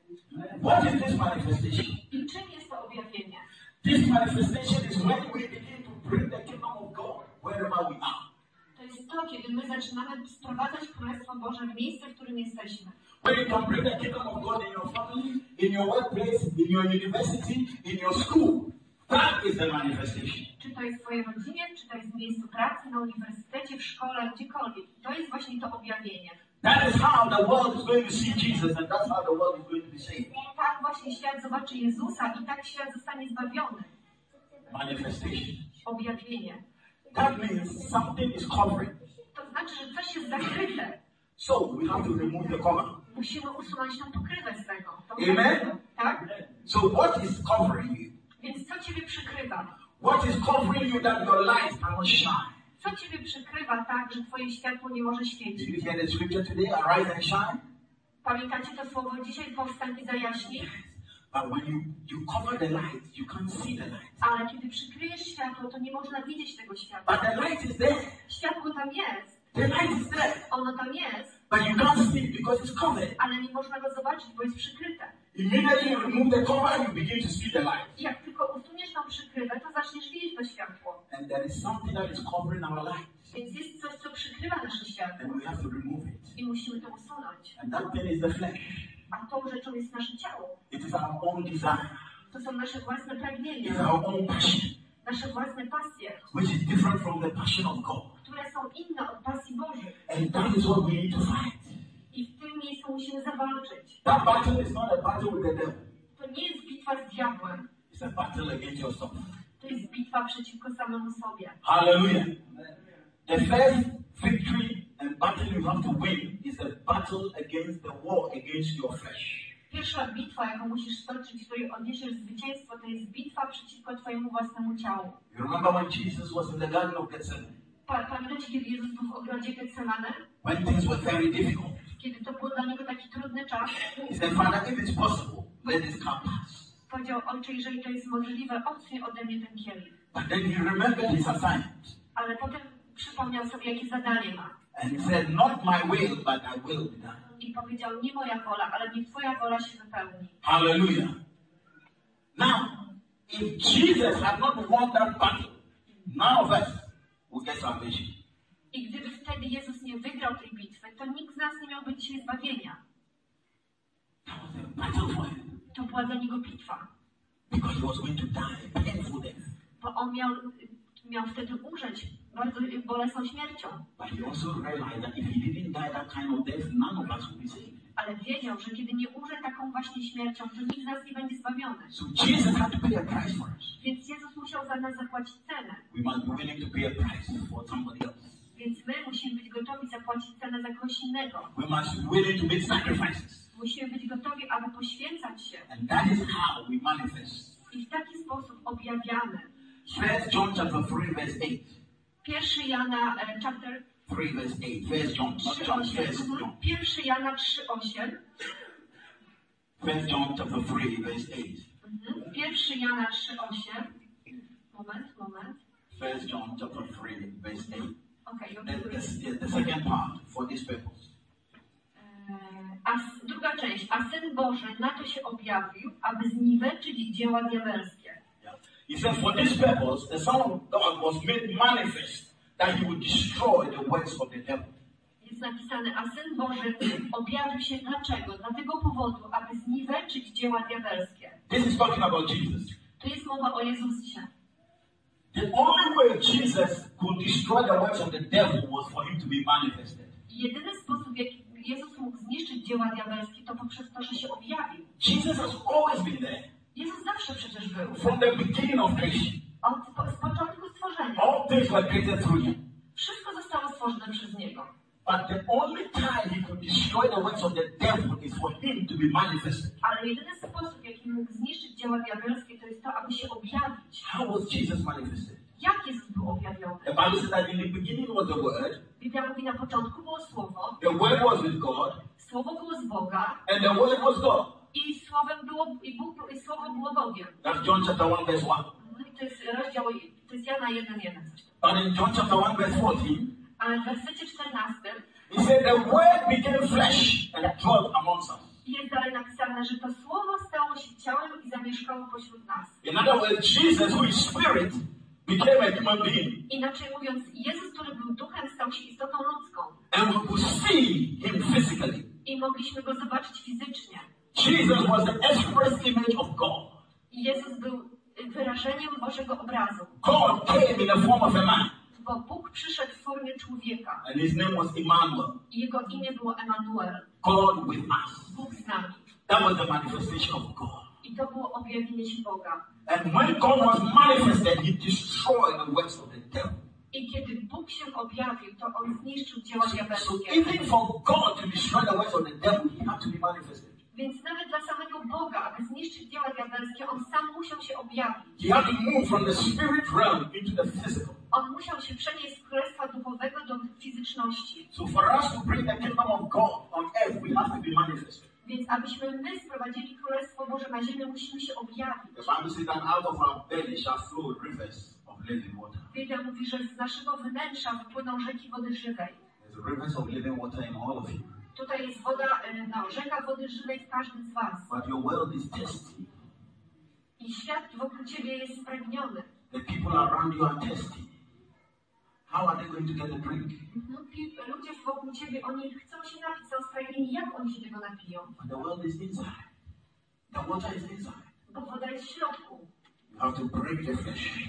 What is this manifestation? I czym jest to objawienie? This manifestation is when we begin to bring the kingdom of God wherever we are. To jest to, kiedy my zaczynamy sprowadzać Królestwo Boże w miejsce, w którym jesteśmy. When you can bring the kingdom of God in your family, in your workplace, in your university, in your school. That is the manifestation. Czy to jest w twojej rodzinie, czy to jest w miejscu pracy, na uniwersytecie, w szkole, gdziekolwiek. To jest właśnie to objawienie. That is how the world is going to see Jesus, and that's how the world is going to be saved. I tak właśnie świat zobaczy Jezusa i tak świat zostanie zbawiony. Manifestation. Objawienie. That means something is covering. To znaczy, że coś jest zakryte. So we have to remove the cover. Musimy usunąć tą pokrywę z tego. Amen? Tak? So what is covering you? Więc co ciebie przykrywa? What is covering you that your light cannot shine? Co ciebie przykrywa tak, że twoje światło nie może Did świecić? you hear the scripture today? Arise and shine. Pamiętacie to słowo dzisiaj? Powstań i zajaśnij. But when you cover the light, you can't see the light. Ale kiedy przykryjesz światło, to nie można widzieć tego światła. But the light is there. Światło tam jest. The light is there, Ono tam jest, but you can't see it because it's covered. ale nie można go zobaczyć, bo jest przykryte. Immediately you remove the cover, you begin to see the light. I jak tylko usuniesz tą przykrywę, to zaczniesz widzieć to światło. And there is something that is covering our light, Więc jest coś, co przykrywa nasze światło and we have to remove it. i musimy to usunąć. And that thing is the flesh. A tą rzeczą jest nasze ciało. It is our own desire. To są nasze własne It is pragnienia, our own passion, nasze własne pasje, which is different from the passion of God. które są inne od pasji Bożych. And that is what we need to fight. I w tym miejscu musimy zawalczyć. That battle is not a battle with the devil. To nie jest bitwa z diabłem, It's a battle against yourself. to jest bitwa przeciwko samemu sobie. Hallelujah. The first victory and battle you have to win is a battle against the war against your flesh. Pierwsza bitwa, jaką musisz stoczyć, w której odniesiesz zwycięstwo, to jest bitwa przeciwko twojemu własnemu ciału. You remember when Jesus was in the Garden of Gethsemane? Pamiętacie, kiedy Jezus był w ogrodzie Getsemane? When things were very difficult. Kiedy to był dla Niego taki trudny czas, He said, Father, if it's possible, let this cup pass. powiedział: Ojcze, jeżeli to jest możliwe, odsuń ode mnie ten kielich. But then he remembered his assignment. Ale potem przypomniał sobie, jakie zadanie ma. And he said, not my will, but thy will be done. I powiedział: nie moja wola, ale niech Twoja wola się wypełni. Hallelujah. Now, if Jesus had not won that battle, none of us would get salvation. I gdyby wtedy Jezus nie wygrał tej bitwy, to nikt z nas nie miałby dzisiaj zbawienia. That was a battle for him. To była dla Niego bitwa. Because he was going to die a painful death. Bo On miał wtedy umrzeć bardzo bolesną śmiercią. But he also realized that if he didn't die that kind of death, none of us would be saved. Ale wiedział, że kiedy nie umrze taką właśnie śmiercią, to nikt z nas nie będzie zbawiony. So Jesus had to pay a price for us. Więc Jezus musiał za nas zapłacić cenę. We must be willing to pay a price for somebody else. Więc my musimy być gotowi zapłacić cenę za kogoś innego. We must be willing to make sacrifices. Musimy być gotowi, aby poświęcać się. And that is how we manifest. I w taki sposób objawiamy. 1 John chapter 3 verse 8. 1 Jana chapter 3 verse 8. 1 John, not John, 1 John. 1 Jana 3:8. 1 John chapter 3 verse 8. 1 Jana 3:8. Moment. 1 John chapter 3 verse 8. Okej, The second part for this purpose. Druga część. A Syn Boży na to się objawił, aby zniweczyć dzieła diabelskie. He said, for this purpose, the Son of God was made manifest, that he would destroy the works of the devil. Jest napisane, a Syn Boży objawił się dlaczego? Z tego powodu, aby zniweczyć dzieła diabelskie. This is talking about Jesus. To jest mowa o Jezusie. The only way Jesus could destroy the works of the devil was for him to be manifested. Jedyny sposób, w jaki Jezus mógł zniszczyć dzieła diabelskie, to poprzez to, że się objawił. Jesus has always been there. Jezus zawsze przecież był. From the beginning of creation. Z początku stworzenia. All things were created through him. Wszystko zostało stworzone przez Niego. But the only time he could destroy the works of the devil is for him to be manifested. Ale jedyny sposób, w jaki mógł zniszczyć dzieła diabelskie, to jest to, aby się objawić. How was Jesus manifested? Jak Jezus był objawiony? The Bible says that in the beginning was the Word. Biblia mówi, na początku było Słowo, The Word was with God. Słowo było z Boga And the Word was God. i Słowem było, i Słowo było Bogiem. That's John chapter 1 verse 1. To jest rozdział, to jest Jana 1:1. But in John chapter 1 verse 14, Ale w wersecie 14 he said the Word became flesh and dwelt amongst us. jest dalej napisane, że to Słowo stało się ciałem i zamieszkało pośród nas. In other words, Jesus, who is spirit, became a human being. Inaczej mówiąc, Jezus, który był duchem, stał się istotą ludzką. And we could see him physically. I mogliśmy go zobaczyć fizycznie. Jesus was the express image of God. I Jezus był wyrażeniem Bożego obrazu. God came in the form of a man. Bo Bóg przyszedł w formie człowieka. And his name was Emmanuel. I jego imię było Emanuel. God with us. Bóg z nami. That was the manifestation of God. I to było objawienie się Boga. And when God was manifested, he destroyed the works of the devil. I kiedy Bóg się objawił, to On zniszczył dzieła So diabelskie. even for God to destroy the works of the devil, he had to be manifested. Więc nawet dla samego Boga, aby zniszczyć dzieła diabelskie, On sam musiał się objawić. He had to move from the spirit realm into the physical. On musiał się przenieść z królestwa duchowego do fizyczności. So for us to bring the kingdom of God on earth, we have to be manifested. Więc abyśmy my sprowadzili Królestwo Boże na ziemię, musimy się objawić. The Bible says that out of our belly shall flow rivers of living water. Biblia mówi, że z naszego wnętrza wypłyną rzeki wody żywej. the rivers of living water in all of you. Tutaj jest woda, rzeka wody żywej w każdym z was. But your world is thirsty. I świat wokół ciebie jest spragniony. The people around you are thirsty. How are they going to get a drink? Ludzie wokół ciebie, oni chcą się napić, są spragnieni. Jak oni się tego napiją? But the world is inside. The water is inside. Bo woda jest w środku. You have to break the flesh.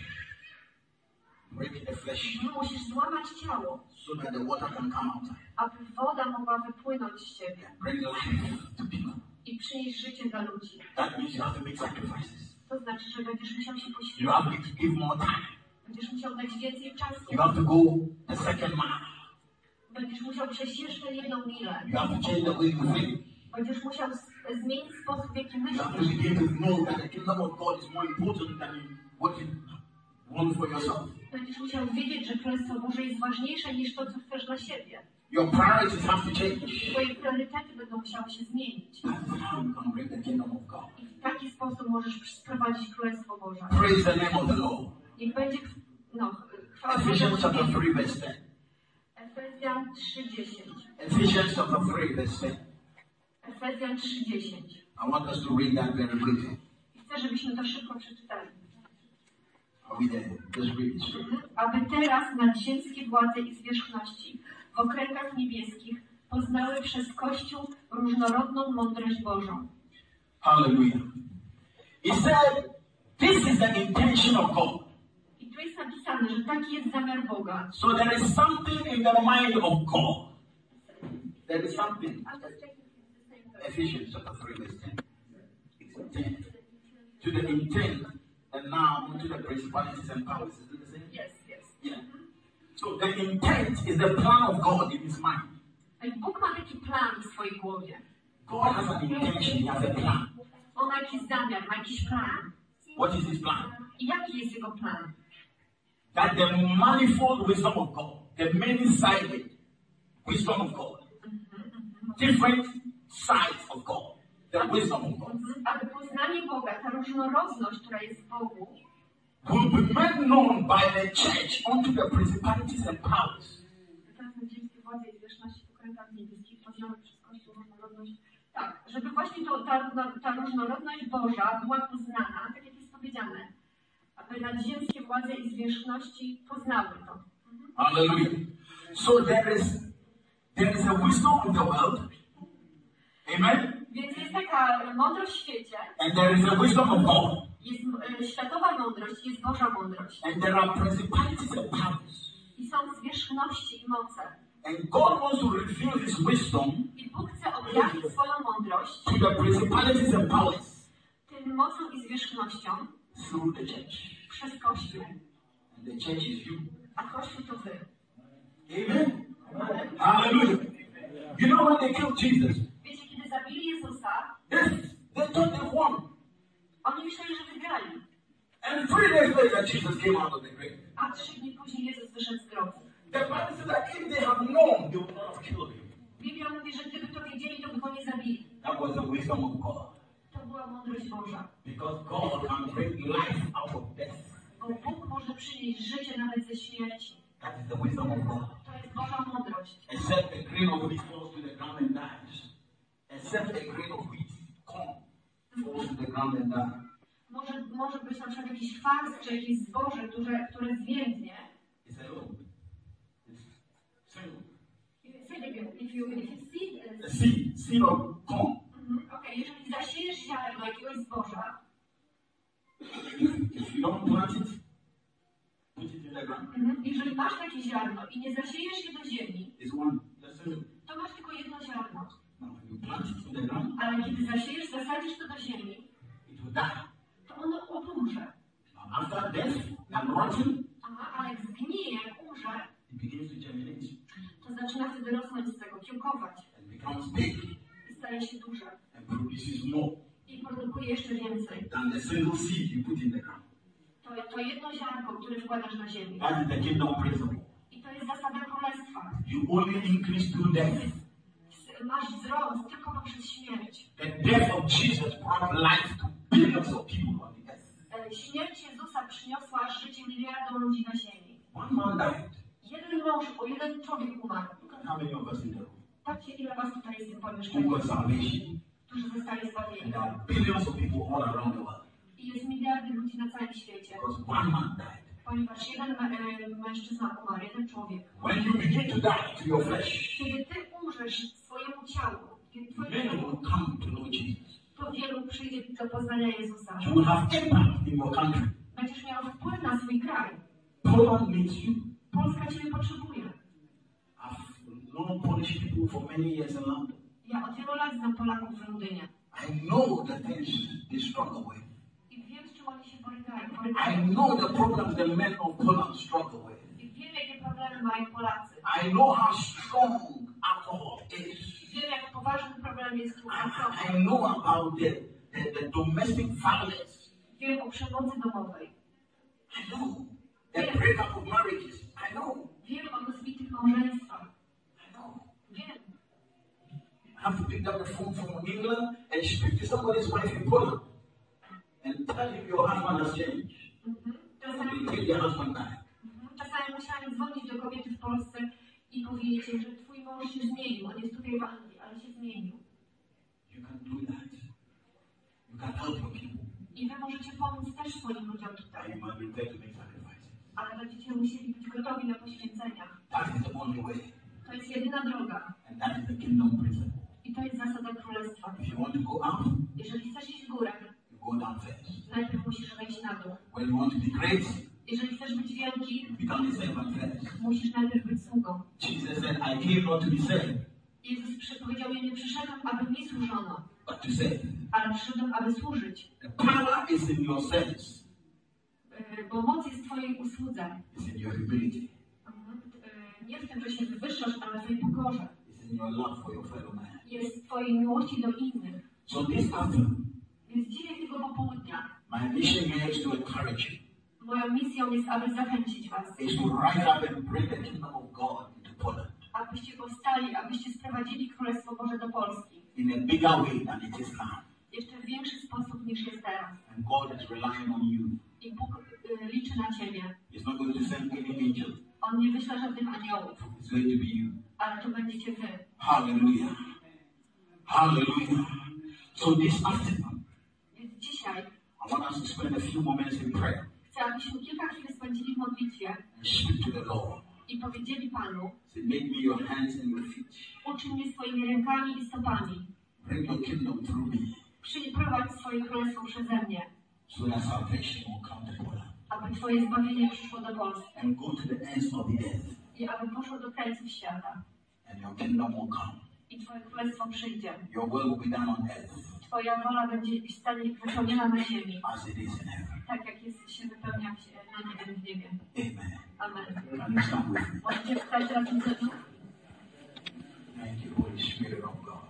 Break the flesh Musisz złamać ciało, so that the water can come out. aby woda mogła wypłynąć z ciebie Bring life to people. i przynieść życie dla ludzi. That means you have to make sacrifices. To znaczy, że będziesz musiał się You poświęcić. have to give more time. Będziesz musiał dać więcej czasu. You have to go the second mile. Będziesz musiał przejść jeszcze jedną milę. You have to change the way you think. Będziesz musiał zmienić sposób, w jaki You have to myślisz. begin to know that the kingdom of God is more important than what you want for yourself. Będziesz musiał wiedzieć, że Królestwo Boże jest ważniejsze niż to, co chcesz dla siebie. Your priorities have to change. Twoje priorytety będą musiały się zmienić. That's how you can bring the kingdom of God. I w taki sposób możesz sprowadzić Królestwo Boże. Praise the name of the Lord. Niech będzie chwała Ephesians chapter Boża. 3 verse 10. Efezjan 3:10. Ephesians chapter 3 verse 10. Efezjan 3:10. I want us to read that very quickly. I chcę, żebyśmy to szybko przeczytali. Are we there? Just read it. Aby teraz nadziemskie władze i zwierzchności w okręgach niebieskich poznały przez Kościół różnorodną mądrość Bożą. Hallelujah. He said, this is the intention of God. I tu jest napisane, że taki jest zamiar Boga. So there is something in the mind of God. There is something. Ephesians chapter 3 verse 10. It's 10. To the intent and now to the principalities and powers. Is it the same? Yes. Yeah. So the intent is the plan of God in his mind. Bóg ma taki plan w swojej głowie. God has an intention, he has a plan. On ma jakiś zamiar, ma jakiś plan. What is his plan? I jaki jest jego plan? That the manifold wisdom of God, the many-sided wisdom of God, different sides of God, the wisdom of God, Aby poznanie Boga, ta różnorodność, która jest w Bogu, will be made known by the church unto the principalities and powers. teraz nadziemskie władze i zwierzchności w okręgach niebieskich poznały przez Kościół różnorodność. Tak, żeby właśnie ta różnorodność Boża była poznana, tak jak jest powiedziane, aby nadziemskie władze i zwierzchności poznały to. Hallelujah. So there is a wisdom of the world. Amen. Więc jest taka mądrość w świecie, And there is a wisdom of God. jest światowa mądrość, jest Boża mądrość. And there are principalities and powers. I są zwierzchności i moce. And God wants to reveal his wisdom I Bóg chce objawić swoją mądrość to the principalities and powers tym mocą i zwierzchnością through the church. przez Kościół. And the church is you. A Kościół to wy. Amen. Hallelujah. You know when they killed Jesus, Wiecie, kiedy zabili Jezusa, they thought they won. oni myśleli, że wygrali. And 3 days later, Jesus came out of the grave. A 3 dni później Jezus wyszedł z grobu. The Bible says that if they had known, they would not have killed him. Biblia mówi, że gdyby to wiedzieli, to by go nie zabili. That was the wisdom of God. To była mądrość Boża. Because God can bring life out of death. Bo Bóg może przynieść życie nawet ze śmierci. That is the wisdom of God. To jest Boża mądrość. Except a grain of wheat falls to the ground and dies. Except a grain of wheat, corn, falls to the ground and dies. Może być na przykład jakiś kwas, czy jakieś zboże, które zwiędnie. It's alone. It's single. Seed of corn. Okej, jeżeli zasiejesz ziarno jakiegoś zboża, If you don't plant it, put it in the ground. jeżeli masz takie ziarno i nie zasiejesz je do ziemi, It's one. That's it. to masz tylko jedno ziarno. Now, when you plant it in the ground, Ale kiedy zasadzisz to do ziemi, it will die. to ono umrze. After death and rotting, A jak zgnije, jak umrze, it begins to germinate to zaczyna wtedy rosnąć z tego, kiełkować and becomes big i staje się duże. and produces more I produkuje jeszcze więcej. than the single seed you put in the ground. To jedno ziarnko, które wkładasz na ziemię. That is the kingdom principle. I to jest zasada królestwa. You only increase through death. Masz wzrost tylko poprzez śmierć. The death of Jesus brought life to billions of people on the earth. Śmierć Jezusa przyniosła życie miliardom ludzi na ziemi. One man died. Jeden człowiek umarł. You can have many of us in the room Patrzcie, ile was tutaj jest w tym who pomieszczeniu, got salvation, którzy zostali zbawieni. and there are billions of people all around the world. I jest miliardy ludzi na całym świecie, Because one man died. ponieważ jeden mężczyzna umarł, jeden człowiek. When you begin to die to your flesh, Kiedy ty umrzesz swojemu ciału, kiedy twoje many ciało, will come to know Jesus. to wielu przyjdzie do poznania Jezusa. You will have impact in your country. Będziesz miał wpływ na swój kraj. Poland needs you. Polska ciebie potrzebuje. I've known Polish people for many years in London. Ja od wielu lat znam Polaków w Londynie. I know the things they struggle with. I wiem, z czym oni się borykają. I know the problems the men of Poland struggle with. I wiem, jakie problemy mają Polacy. I know how strong alcohol is. Wiem, jak poważny problem jest tu alkohol. I know about the domestic violence. Wiem o przemocy domowej. I know the breakup of marriages. I know. Wiem o rozbitych małżeństwach. I know. Wiem. I have to pick up the phone from England and speak to somebody's wife in Poland and tell him your husband has changed. And they take their husband back. Czasami musiałam dzwonić do kobiety w Polsce i powiedzieć jej, że twój mąż się zmienił. On jest tutaj w Anglii, ale się zmienił. You can do that. You can help your people. I wy możecie pomóc też swoim ludziom tutaj. And you must be prepared to make sacrifices. Ale będziecie musieli być gotowi na poświęcenia. That is the only way. To jest jedyna droga. And that is the kingdom principle. I to jest zasada królestwa. If you want to go up, Jeżeli chcesz iść w górę, you go down first. najpierw musisz wejść na dół. When you want to be great, Jeżeli chcesz być wielki, you become a servant first. musisz najpierw być sługą. Jesus said, I came not to be served, Jezus powiedział, ja nie przyszedłem, aby mi służono, but to serve. ale przyszedłem, aby służyć. The power is in your service. Bo moc jest w twojej usłudze. It's in your humility. Nie w tym, że się wywyższasz, ale w twojej pokorze. It's in your love for your fellow man. Jest w twojej miłości do innych. So this afternoon, Więc dzisiaj tego popołudnia my mission here is to encourage you. moją misją jest, aby zachęcić was, Is to rise up and bring the kingdom of God into Poland abyście powstali, abyście sprowadzili Królestwo Boże do Polski. in a bigger way than it is now. Jeszcze w większy sposób niż jest teraz. And God is relying on you. I Bóg liczy na ciebie. He's not going to send any angel. On nie wyśle żadnych aniołów, It's going to be you. ale to będziecie wy. Hallelujah. Hallelujah. So this afternoon, Więc dzisiaj I want us to spend a few moments in prayer chcę, abyśmy kilka chwil spędzili w modlitwie and speak to the Lord. i powiedzieli Panu, Say, make me your hands and your feet. uczyń mnie swoimi rękami i stopami. Bring your kingdom through me Prowadź swoje królestwo przeze mnie, so that salvation will come to Poland aby Twoje zbawienie przyszło do Polski and go to the ends of the earth, i aby poszło do krańców świata. and your kingdom will come. I Twoje królestwo przyjdzie. Your will will be done on earth Twoja wola będzie stanie wypełniona na ziemi, as it is in heaven. tak jak jest, się wypełnia na niebie w niebie. Amen. Amen. Can you stand with me? Możecie wstać razem ze mną? Thank you, Holy Spirit of God.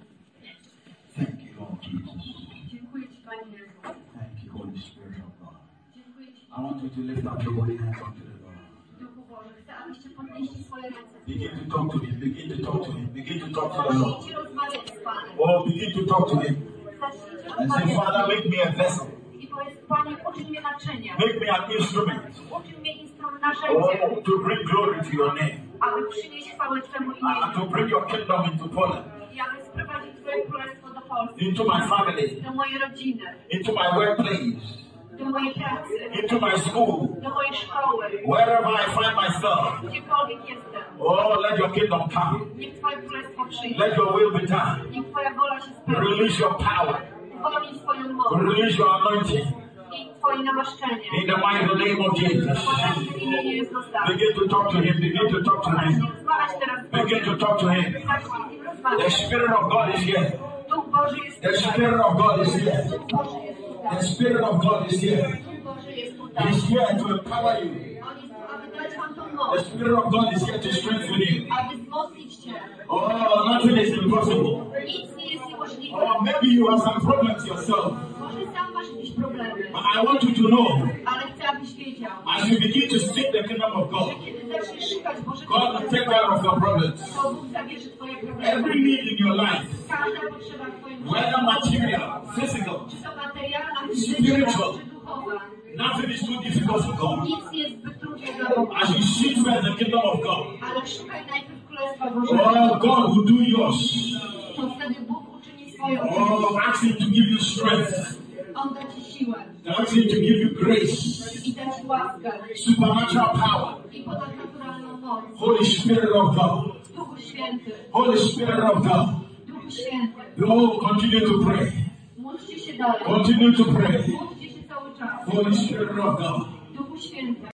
Thank you, Lord Jesus. Dziękuję Ci, Panie Jezu. Thank you, Holy Spirit of God. Dziękuję Ci, I want you to lift up your holy hands unto the Lord. Duchu Boży. Chcę, abyście podnieśli swoje ręce. Begin to talk to Him. Begin to talk to Him. Begin to talk to the Lord. Zacznijcie rozmawiać z Panem. Oh, begin to talk to Him Zacznijcie and say, Father, rozmawiać make me a vessel. i powiedz, Panie, uczyń mnie naczyniem. Make me an instrument. Uczyń mnie narzędziem, Oh, to bring glory to your name aby przynieść chwałę Twemu and imieniu. to bring your kingdom into Poland, I aby sprowadzić Twoje królestwo do Polski, into my family, do mojej rodziny, into my workplace, do mojej pracy, into my school, do mojej szkoły, wherever I find myself. gdziekolwiek jestem. Oh, let your kingdom come. Niech Twoje królestwo przyjdzie. Let your will be done. Niech Twoja wola się spełni. Release your power. Uwolnij swoją moc Release your anointing. i Twoje namaszczenie. In the mighty name of Jesus. W imieniu Jezusa. Begin to talk to Him. Begin to talk to Him. Zacznij rozmawiać teraz z Bogiem. Begin to talk to Him. Zacznij z Nim The rozmawiać. Spirit of God is here. Duch Boży jest The tutaj. Spirit of God is here. Duch Boży jest The tutaj. Spirit of God is here. Duch Boży jest tutaj. He's here to empower you. On jest tu, aby dać Wam tą The moc, Spirit of God is here to strengthen you. aby wzmocnić Cię. Oh, nothing is impossible. Nic nie jest niemożliwe. Or maybe you have some problems yourself. Może sam masz jakieś problemy, But I want you to know, ale chcę, abyś wiedział, as you begin to seek the kingdom of God, kiedy zaczniesz szukać Bożego God will take care of your problems. to Bóg zabierze Twoje problemy. Every need in your life, Każda potrzeba w Twoim życiu, whether material, physical, czy to materialna, czy spiritual, czy duchowa, nothing is too difficult for God. nic nie jest zbyt trudne dla Boga. As you seek first the kingdom of God, Ale szukaj najpierw Królestwa Królestwa Bożego, oh, God will do yours. to wtedy Bóg uczyni swoją Oh, ask Him to give you strength. On da Ci siłę Ask Him to give you grace, i da Ci łaskę supernatural power. i ponadnaturalną moc. Holy Spirit of God. Duchu Święty, Holy Spirit of God. Duchu Święty, Oh, continue to pray. módlcie się dalej, Continue to pray. módlcie się cały czas. Holy Spirit of God. Duchu Święty.